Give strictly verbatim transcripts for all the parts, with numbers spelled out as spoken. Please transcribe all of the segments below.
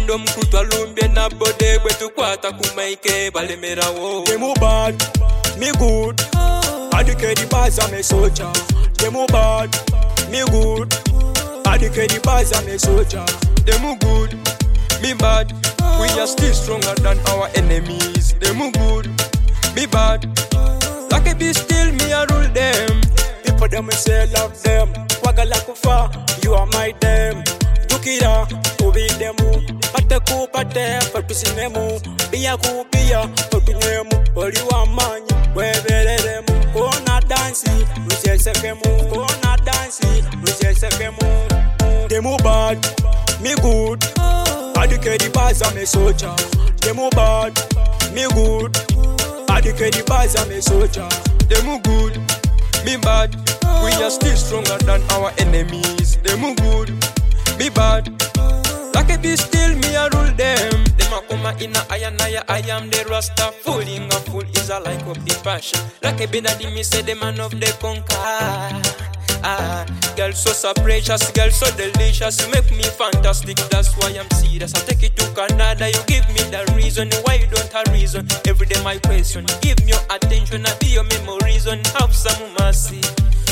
Bando mkutwa lumbye na bode bwe tukwata kumaike balemerawo. Demu bad, me good. Adike the bars I'm a soldier. Demu bad, me good. Adike the bars I'm a soldier. Demu good, me bad. We are still stronger than our enemies. Demu good, me bad. Like a beast still me I rule them. People them say love them. Wagala kufa, you are my them. Dukira, ubi demu. Pate ku pate, patu sinemu. Biya ku biya, patu nyemu. Oli wa manyi, webele demu. Kona dansi, uje sekemu. Kona dansi, uje sekemu. Demu bad, me good. Adike the bars I'm a soldier. Demu bad, me good. Adike the bars I'm a soldier. Demu good, me bad. We are still stronger than our enemies. Demu good, me bad. Like a beast still me I rule them. Them a come in a ayanaya. I am the Rasta. Fooling a fool is a like of the passion. Like a benadi me say the man of the conquer. Ah, girl so so precious, girl so delicious. You make me fantastic, that's why I'm serious. I take it to Canada, you give me the reason. Why you don't have reason? Every day my question. Give me your attention, I be your memories. And have some mercy.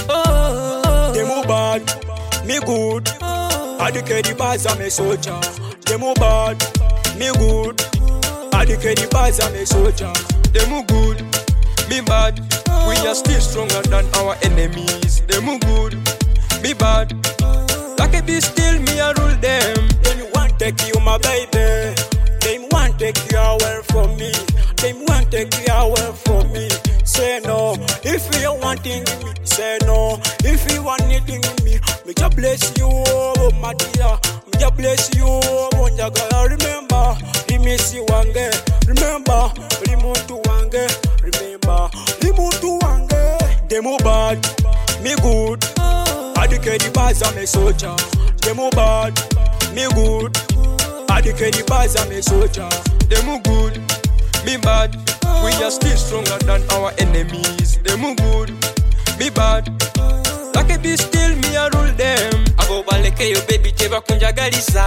Oh, Demu bad, me good. Adike the bars I'm a soldier. Demu bad, me good. Adike the bars I'm a soldier. Demu good, me bad. We are still stronger than our enemies. Demu good, me bad. Like a beast still me I rule them. Them want take you my baby. Them want take you away from me. Them want take you away from me. Say no, if you wanting me. Say no, if you want anything me. Me just bless you, oh my dear. Me just bless you, oh my girl. Remember, Rimisi wange. Remember, Rimuntu wange. Remember, Rimuntu wange. Demu bad, me good. Adike the bars I'm a soldier. Demu bad, me good. Adike the bars I'm a soldier. Demu good, me bad. We are still stronger than our enemies. Demu good, me bad. Like a beast still me I rule them. Abo baleke yo baby teba kunjagalisa.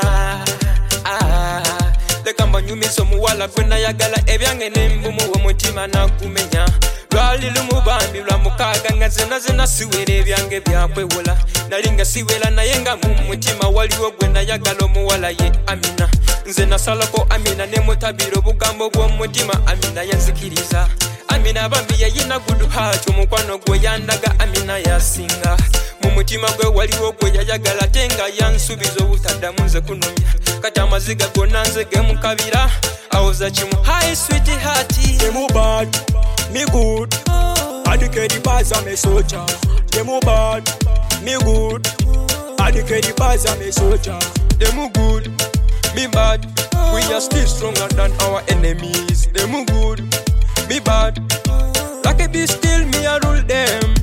Ah, leka mbanyumiso muwala gwena yagala ebyange nembumu womutima nakumenya. Lwali lumubambi lwa mukaga nga zena zena siwere ebyange byakwewola. Nalinga siwela naye nga mu mutima waliwo gwe nayagala omuwala ye Amina. Nze nasalako Amina ne mutabiro bugambo bw'omutima Amina yanzikiriza. Amina bambi yayina good heart omukwano gwe yandaga Amina yasinga. Mu mutima gwe waliwo gwe yayagala tenga yansubiza obutaddamu nze kunomya. Kati amaziga gonna nze gemukabira awoza kimu hi sweet heart. Demu bad, me good. Adike the bars I'm a soldier. Demu bad, me good. Adike the bars I'm a soldier. Demu good, me bad. We are still stronger than our enemies. Demu good, me bad. Like a beast still me I rule them.